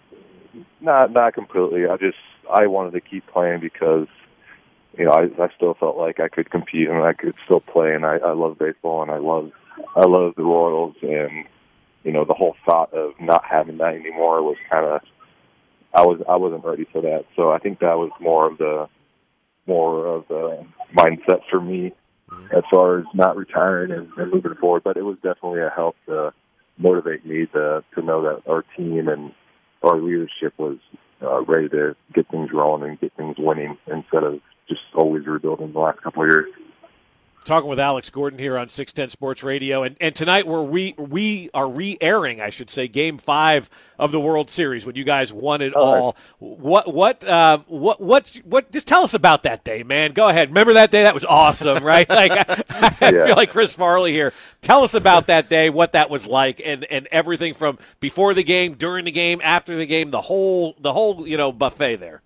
not, not completely. I just, I wanted to keep playing because, you know, I, I still felt like I could compete and I could still play, and I, I love baseball and I love, I love the Royals, and you know, the whole thought of not having that anymore was kind of, I was, I wasn't ready for that. So I think that was more of the, more of the mindset for me as far as not retiring and, and moving forward. But it was definitely a help to motivate me to to know that our team and our leadership was Uh, ready to get things rolling and get things winning instead of just always rebuilding the last couple of years. Talking with Alex Gordon here on six ten Sports Radio, and, and tonight we're re, we are re-airing, I should say, Game Five of the World Series when you guys won it all. What what uh, what what what? Just tell us about that day, man. Go ahead. Remember that day? That was awesome, right? Like I, I Yeah. feel like Chris Farley here. Tell us about that day, what that was like, and, and everything from before the game, during the game, after the game, the whole the whole you know buffet there.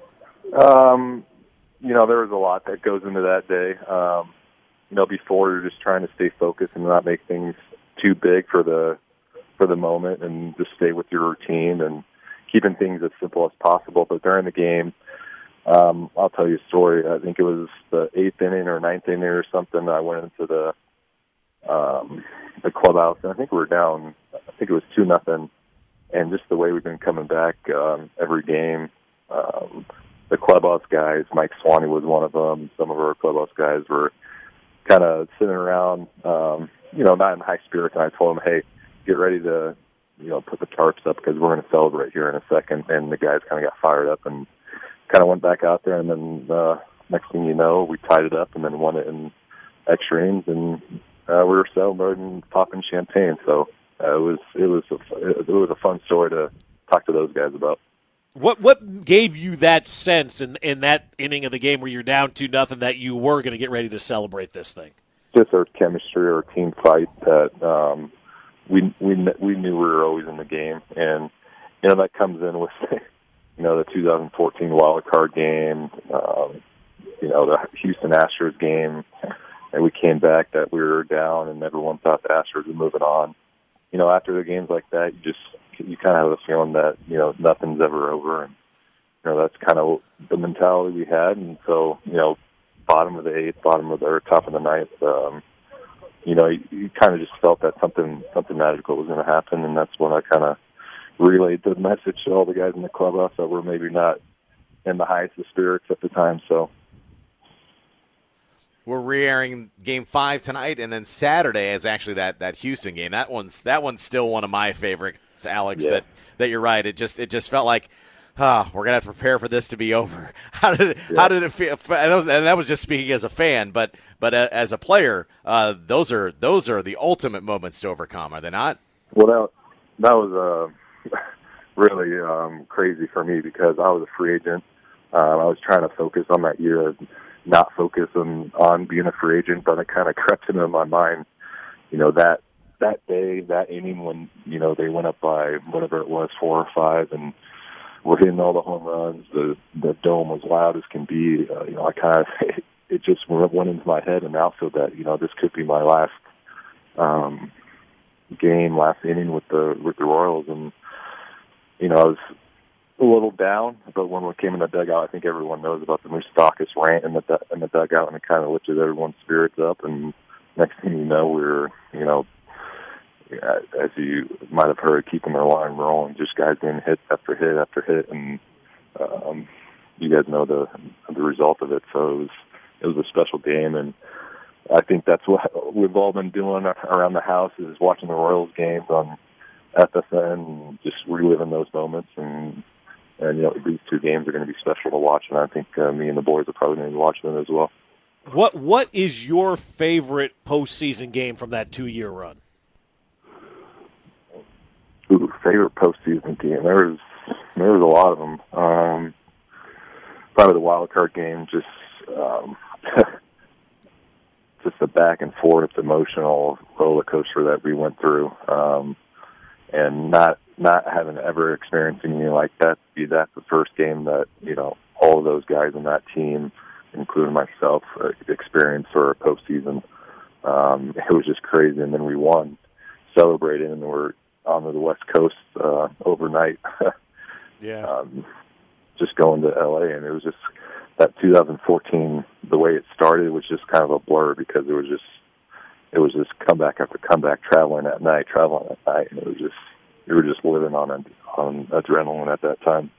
Um, you know, there was a lot that goes into that day. Um, you know, before you're just trying to stay focused and not make things too big for the for the moment, and just stay with your routine and keeping things as simple as possible. But during the game, um, I'll tell you a story. I think it was the eighth inning or ninth inning or something. I went into the um, the clubhouse, and I think we were down. I think it was two nothing. And just the way we've been coming back um, every game, um, the clubhouse guys, Mike Swanee was one of them. Some of our clubhouse guys were kind of sitting around, um, you know, not in high spirits. And I told them, hey, get ready to, you know, put the tarps up because we're going to celebrate here in a second. And the guys kind of got fired up and kind of went back out there. And then uh, next thing you know, we tied it up and then won it in extra innings. And uh, we were celebrating, popping champagne. So uh, it was it was a, it was a fun story to talk to those guys about. What what gave you that sense in in that inning of the game where you're down two nothing that you were going to get ready to celebrate this thing? Just our chemistry, our team fight that um, we we we knew we were always in the game, and you know that comes in with you know the two thousand fourteen wild card game, um, you know the Houston Astros game, and we came back that we were down, and everyone thought the Astros were moving on. You know, after the games like that, you just you kind of have a feeling that you know nothing's ever over, and you know that's kind of the mentality we had, and so you know, bottom of the eighth, bottom of the or top of the ninth. Um, You know, you, you kind of just felt that something something magical was going to happen, and that's when I kind of relayed the message to all the guys in the clubhouse that were maybe not in the highest of spirits at the time. So we're re-airing Game Five tonight, and then Saturday is actually that, that Houston game. That one's that one's still one of my favorites, Alex. Yeah. That that you're right. It just it just felt like. Oh, we're gonna have to prepare for this to be over. How did it, Yeah. how did it feel? And that, was, and that was just speaking as a fan, but but uh, as a player, uh, those are those are the ultimate moments to overcome, are they not? Well, that that was uh, really um, crazy for me because I was a free agent. Um, I was trying to focus on that year, not focus on, on being a free agent, but it kind of crept into my mind. You know that that day, that inning when you know they went up by whatever it was, four or five, and we're hitting all the home runs. The the dome was loud as can be. Uh, you know, I kind of it, it just went, went into my head, and also that you know this could be my last um, game, last inning with the with the Royals, and you know I was a little down. But when we came in the dugout, I think everyone knows about the Moustakas rant in the in the dugout, and it kind of lifted everyone's spirits up. And next thing you know, we we're you know. as you might have heard, keeping their line rolling, just guys getting hit after hit after hit, and um, you guys know the the result of it. So it was it was a special game, and I think that's what we've all been doing around the house is watching the Royals games on F S N, and just reliving those moments. And and you know these two games are going to be special to watch, and I think uh, me and the boys are probably going to be watching them as well. What What is your favorite postseason game from that two year run? Ooh, favorite postseason game. There was there was a lot of them. Um, probably the wild card game. Just um, just the back and forth emotional roller coaster that we went through, um, and not not having ever experienced anything like that. Be that the first game that you know all of those guys in that team, including myself, uh, experienced for a postseason. Um, it was just crazy, and then we won, celebrated, and we're on to the West Coast uh, overnight. yeah. Um, just going to L A, and it was just that two thousand fourteen. The way it started was just kind of a blur because it was just it was just comeback after comeback, traveling at night, traveling at night, and it was just we were just living on on adrenaline at that time.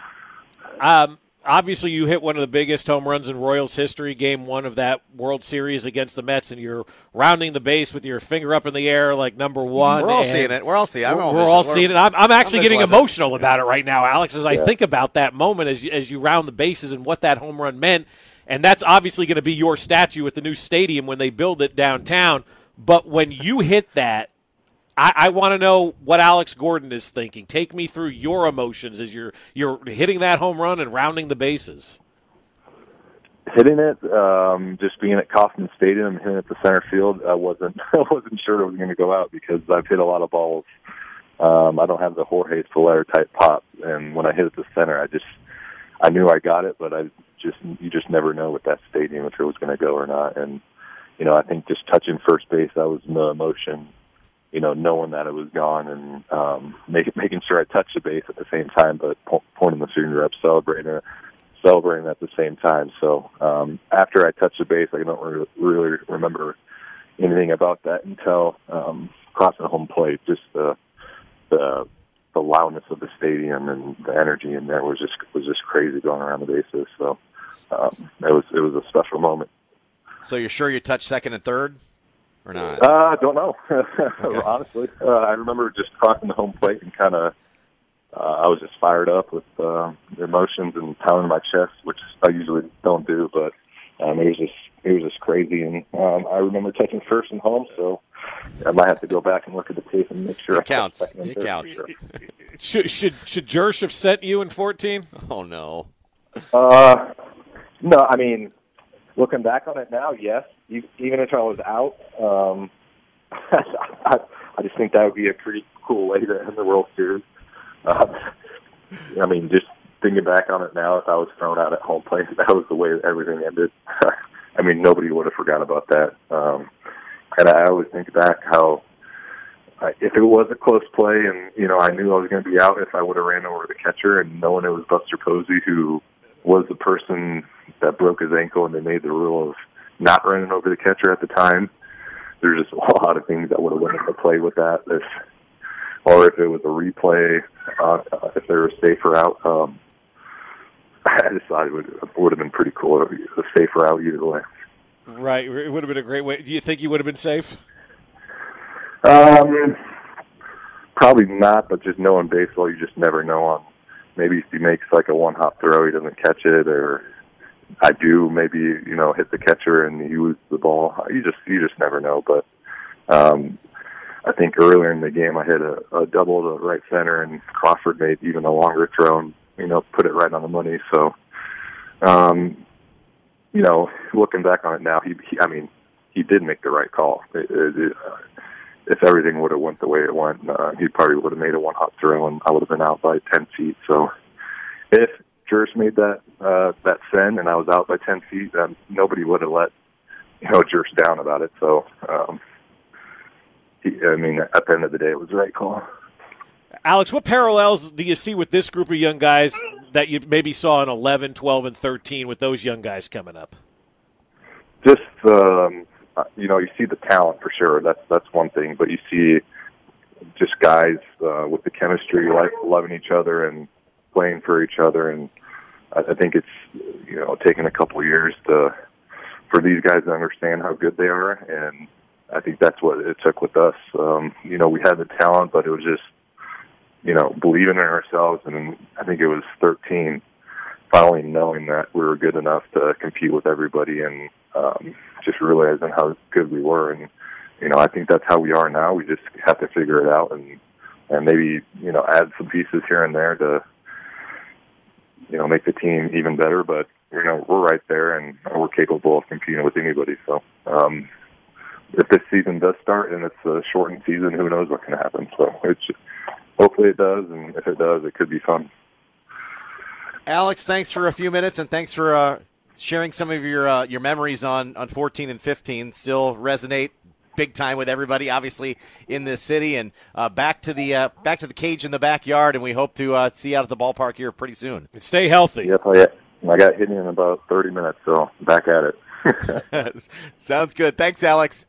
Um. Obviously, you hit one of the biggest home runs in Royals history, game one of that World Series against the Mets, and you're rounding the base with your finger up in the air like number one. We're all and seeing it. We're all seeing it. I'm We're, all we're all visual. seeing it. I'm, I'm actually I'm getting visualizing. emotional about it right now, Alex, as I Yeah. think about that moment as you, as you round the bases and what that home run meant. And that's obviously going to be your statue at the new stadium when they build it downtown. But when you hit that, I, I want to know what Alex Gordon is thinking. Take me through your emotions as you're you're hitting that home run and rounding the bases. Hitting it, um, just being at Kauffman Stadium, hitting it to center field, I wasn't I wasn't sure it was going to go out because I've hit a lot of balls. Um, I don't have the Jorge Soler type pop, and when I hit it to center, I just I knew I got it, but I just you just never know with that stadium if it was going to go or not. And you know, I think just touching first base, that was no emotion. You know, knowing that it was gone, and um, making making sure I touched the base at the same time, but po- pointing the finger up, celebrating. celebrating at the same time. So um, after I touched the base, I don't re- really remember anything about that until um, crossing home plate. Just the, the the loudness of the stadium and the energy in there was just was just crazy going around the bases. So um, it was it was a special moment. So you're sure you touched second and third, or not? Uh, I don't know. Honestly, uh, I remember just crossing the home plate and kind of. Uh, I was just fired up with uh, the emotions and pounding my chest, which I usually don't do. But um, it was just it was just crazy, and um, I remember touching first and home. So I might have to go back and look at the tape and make sure It I counts. touched second and It third counts. for sure. Should should should Jersh have sent you in fourteen? Oh no. Uh, no, I mean, looking back on it now, yes. E- Even if I was out, um, I, I just think that would be a pretty cool way to end the World Series. Uh, I mean, just thinking back on it now, if I was thrown out at home plate, that was the way everything ended. I mean, nobody would have forgot about that. Um, and I always think back how uh, if it was a close play and, you know, I knew I was going to be out, if I would have ran over the catcher and knowing it was Buster Posey who was the person that broke his ankle and they made the rule of not running over the catcher at the time, there's just a lot of things that would have went into play with that. If, or if it was a replay, uh, if there was a safer out, um, I just thought it would, it would have been pretty cool. A safer out either way. Right. It would have been a great way. Do you think you would have been safe? Um, probably not, but just knowing baseball, you just never know. On maybe if he makes like a one-hop throw, he doesn't catch it, or I do maybe, you know, hit the catcher and he loses the ball. You just you just never know. But um, I think earlier in the game, I hit a, a double to right center, and Crawford made even a longer throw and, you know, put it right on the money. So, um, you know, looking back on it now, he, he I mean, he did make the right call. It, it, it, uh, if everything would have went the way it went, uh, he probably would have made a one-hop throw, and I would have been out by ten feet. So, if Jersh made that uh, that send and I was out by ten feet, then nobody would have let, you know, Jersh down about it. So, um, he, I mean, at the end of the day, it was the right call. Alex, what parallels do you see with this group of young guys that you maybe saw in eleven, twelve, and thirteen with those young guys coming up? Just, um, you know, you see the talent for sure. That's that's one thing. But you see just guys uh, with the chemistry, like loving each other and playing for each other. And I, I think it's, you know, taken a couple of years to for these guys to understand how good they are. And I think that's what it took with us. Um, you know, we had the talent, but it was just, you know, believing in ourselves. And I think it was thirteen, finally knowing that we were good enough to compete with everybody and um, just realizing how good we were. And, you know, I think that's how we are now. We just have to figure it out and, and maybe, you know, add some pieces here and there to, you know, make the team even better. But, you know, we're right there and we're capable of competing with anybody. So, um, if this season does start and it's a shortened season, who knows what can happen. So it's just, hopefully it does, and if it does, it could be fun. Alex, thanks for a few minutes, and thanks for uh, sharing some of your uh, your memories on, on fourteen and fifteen. Still resonate big time with everybody, obviously, in this city. And uh, back to the uh, back to the cage in the backyard, and we hope to uh, see you out at the ballpark here pretty soon. And stay healthy. Yep, I, I got hitting in about thirty minutes, so back at it. Sounds good. Thanks, Alex.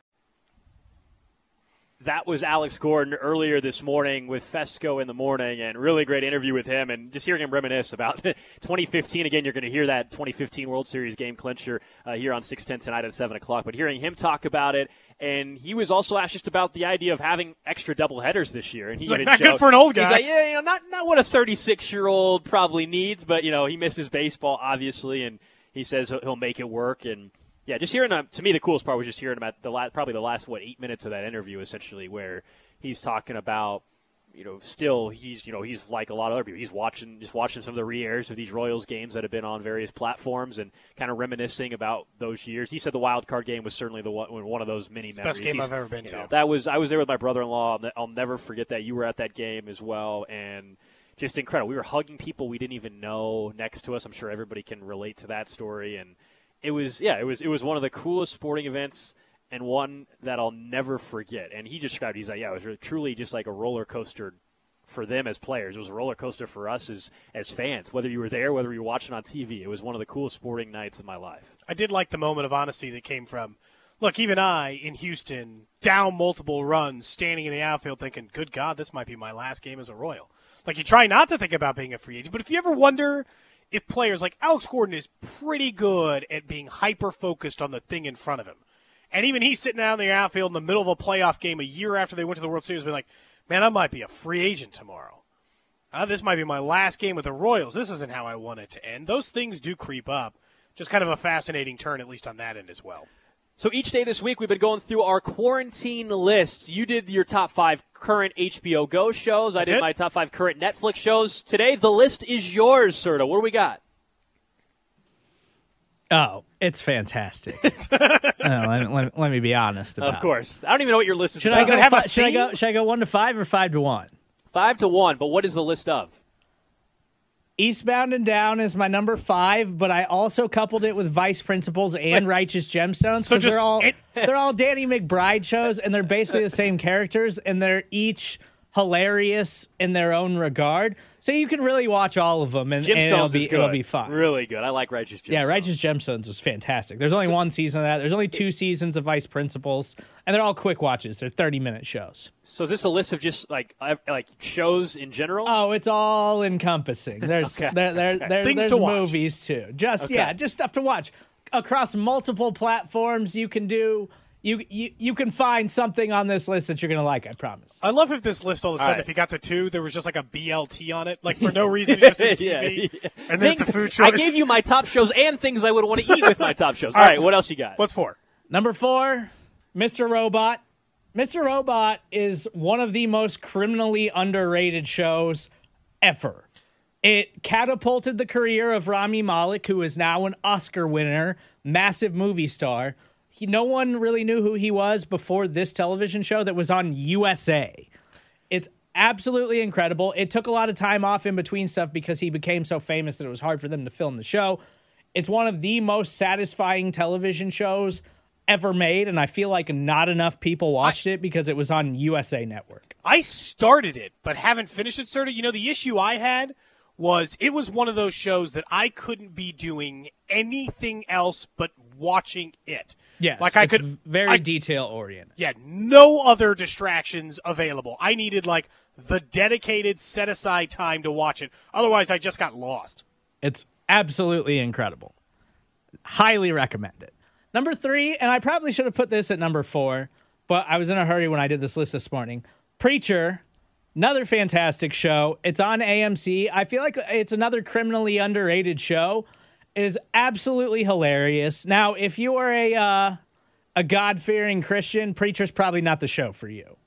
That was Alex Gordon earlier this morning with Fesco in the morning, and really great interview with him. And just hearing him reminisce about twenty fifteen. Again, you're going to hear that twenty fifteen World Series game clincher uh, here on six ten tonight at seven o'clock. But hearing him talk about it, and he was also asked just about the idea of having extra doubleheaders this year. And he like, even not joked, good for an old guy. He's like, yeah, you know, not not what a thirty-six-year-old probably needs, but you know, he misses baseball obviously, and he says he'll make it work. And yeah, just hearing him, to me, the coolest part was just hearing about the last, probably the last, what, eight minutes of that interview, essentially, where he's talking about, you know, still he's, you know, he's like a lot of other people. He's watching, just watching some of the re-airs of these Royals games that have been on various platforms and kind of reminiscing about those years. He said the wild card game was certainly the one, one of those mini it's memories. Best game he's, I've ever been you to. know, that was, I was there with my brother-in-law. I'll, I'll never forget that. You were at that game as well, and just incredible. We were hugging people we didn't even know next to us. I'm sure everybody can relate to that story, and It was, yeah, it was it was one of the coolest sporting events and one that I'll never forget. And he described, he's like, yeah, it was really, truly just like a roller coaster for them as players. It was a roller coaster for us as, as fans, whether you were there, whether you were watching on T V. It was one of the coolest sporting nights of my life. I did like the moment of honesty that came from, look, even I in Houston, down multiple runs, standing in the outfield thinking, good God, this might be my last game as a Royal. Like, you try not to think about being a free agent, but if you ever wonder if players like Alex Gordon is pretty good at being hyper-focused on the thing in front of him. And even he's sitting out in the outfield in the middle of a playoff game a year after they went to the World Series being like, man, I might be a free agent tomorrow. Uh, this might be my last game with the Royals. This isn't how I want it to end. Those things do creep up. Just kind of a fascinating turn, at least on that end as well. So each day this week, we've been going through our quarantine lists. You did your top five current H B O Go shows. I did my top five current Netflix shows. Today, the list is yours, Serta. What do we got? Oh, It's fantastic. uh, let, let, let me be honest about Of course. I don't even know what your list is. Should, I go, fi- should I go Should I go one to five or five to one? Five to one, but what is the list of? Eastbound and Down is my number five, but I also coupled it with Vice Principals and Righteous Gemstones So because just they're all it- they're all Danny McBride shows, and they're basically the same characters, and they're each hilarious in their own regard. So you can really watch all of them, and, and it'll Gemstones be is good. it'll be fun. Really good. I like Righteous Gemstones. Yeah, Righteous Gemstones was fantastic. There's only one season of that. There's only two seasons of Vice Principals, and they're all quick watches. They're thirty minute shows. So is this a list of just like I- like shows in general? Oh, it's all encompassing. There's Okay. there, there, Okay. there Things there's to watch. movies too. Just Okay. yeah, just stuff to watch across multiple platforms. You can do you you you can find something on this list that you're gonna like. I promise. I love if this list all of a sudden, right. if you got to two, there was just like a B L T on it, like for no reason, just in T V, Yeah, yeah. and then it's a Things- food choice. I gave you my top shows and things I would want to eat with my top shows. All All right, right. what else you got? What's four? Number four, Mister Robot. Mister Robot is one of the most criminally underrated shows ever. It catapulted the career of Rami Malek, who is now an Oscar winner, massive movie star. He, no one really knew who he was before this television show that was on U S A. It's absolutely incredible. It took a lot of time off in between stuff because he became so famous that it was hard for them to film the show. It's one of the most satisfying television shows ever made, and I feel like not enough people watched it because it was on U S A Network. I started it, but haven't finished it, Serta. You know, the issue I had was it was one of those shows that I couldn't be doing anything else but watching it. Yes, like I it's could very I, detail-oriented. Yeah, no other distractions available. I needed, like, the dedicated, set-aside time to watch it. Otherwise, I just got lost. It's absolutely incredible. Highly recommend it. Number three, and I probably should have put this at number four, but I was in a hurry when I did this list this morning. Preacher, another fantastic show. It's on A M C. I feel like it's another criminally underrated show. It is absolutely hilarious. Now, if you are a uh, a God-fearing Christian, Preacher's probably not the show for you.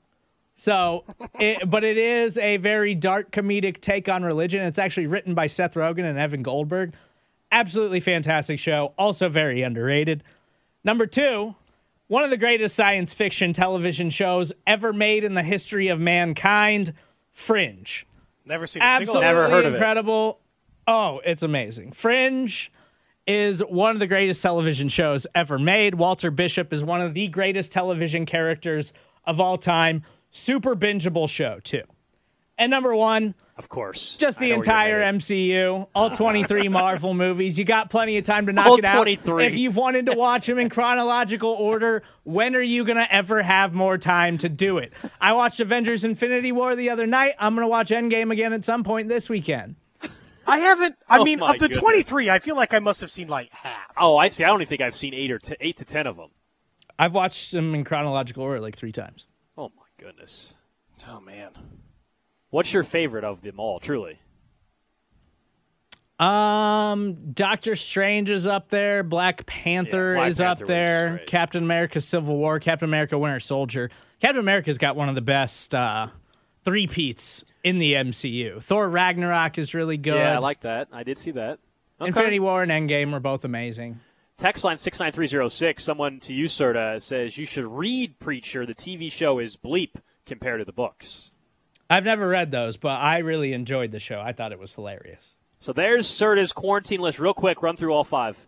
So, it, but it is a very dark comedic take on religion. It's actually written by Seth Rogen and Evan Goldberg. Absolutely fantastic show. Also very underrated. Number two, one of the greatest science fiction television shows ever made in the history of mankind, Fringe. Never seen a single Absolutely Never heard of it. incredible. Oh, it's amazing. Fringe is one of the greatest television shows ever made. Walter Bishop is one of the greatest television characters of all time. Super bingeable show, too. And number one, of course, just I the know where you're entire headed. M C U, all twenty-three Marvel movies. You got plenty of time to knock All it out. twenty-three. If you've wanted to watch them in chronological order, when are you going to ever have more time to do it? I watched Avengers Infinity War the other night. I'm going to watch Endgame again at some point this weekend. I haven't, I Oh mean, my of the goodness. twenty-three, I feel like I must have seen like half. Oh, I see. I don't even think I've seen eight or t- eight to ten of them. I've watched them in chronological order like three times. Oh my goodness. Oh, man. What's your favorite of them all? Truly. Um, Doctor Strange is up there. Black Panther Yeah, Black is Panther up was there. great. Captain America: Civil War. Captain America: Winter Soldier. Captain America's got one of the best uh, three-peats in the M C U. Thor Ragnarok is really good. Yeah, I like that. I did see that. Okay. Infinity War and Endgame are both amazing. Text line six nine three zero six. Someone to you, Serta, says you should read Preacher. The T V show is bleep compared to the books. I've never read those, but I really enjoyed the show. I thought it was hilarious. So there's Serta's quarantine list. Real quick, run through all five.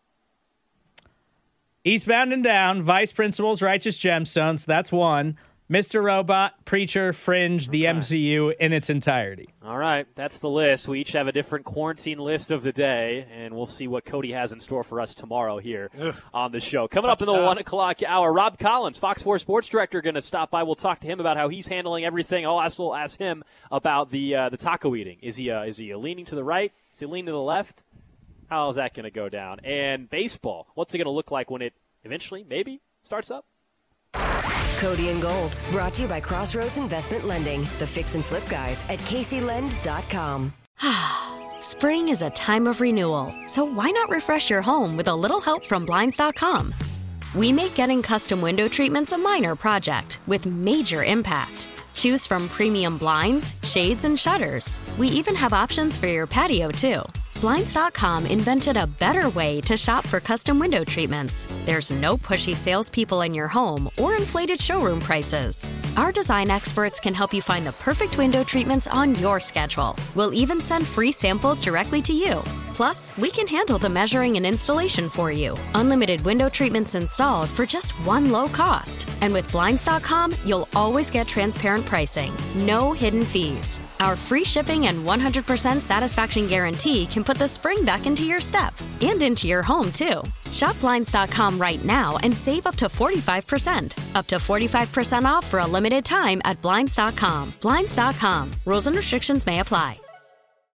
Eastbound and Down, Vice Principals, Righteous Gemstones. That's one. Mister Robot, Preacher, Fringe, the M C U in its entirety. All right, that's the list. We each have a different quarantine list of the day, and we'll see what Cody has in store for us tomorrow here Ugh. on the show. Coming Tough up in the job. one o'clock hour, Rob Collins, Fox four Sports Director, going to stop by. We'll talk to him about how he's handling everything. I'll also ask him about the uh, the taco eating. Is he uh, is he leaning to the right? Is he leaning to the left? How is that going to go down? And baseball, what's it going to look like when it eventually, maybe, starts up? Cody and Gold, brought to you by Crossroads Investment Lending, the fix and flip guys at casey lend dot com. Spring is a time of renewal, so why not refresh your home with a little help from Blinds dot com? We make getting custom window treatments a minor project with major impact. Choose from premium blinds, shades, and shutters. We even have options for your patio, too. Blinds dot com invented a better way to shop for custom window treatments. There's no pushy salespeople in your home or inflated showroom prices. Our design experts can help you find the perfect window treatments on your schedule. We'll even send free samples directly to you. Plus, we can handle the measuring and installation for you. Unlimited window treatments installed for just one low cost. And with Blinds dot com, you'll always get transparent pricing. No hidden fees. Our free shipping and one hundred percent satisfaction guarantee can put the spring back into your step and into your home, too. Shop Blinds dot com right now and save up to forty-five percent. Up to forty-five percent off for a limited time at Blinds dot com. Blinds dot com. Rules and restrictions may apply.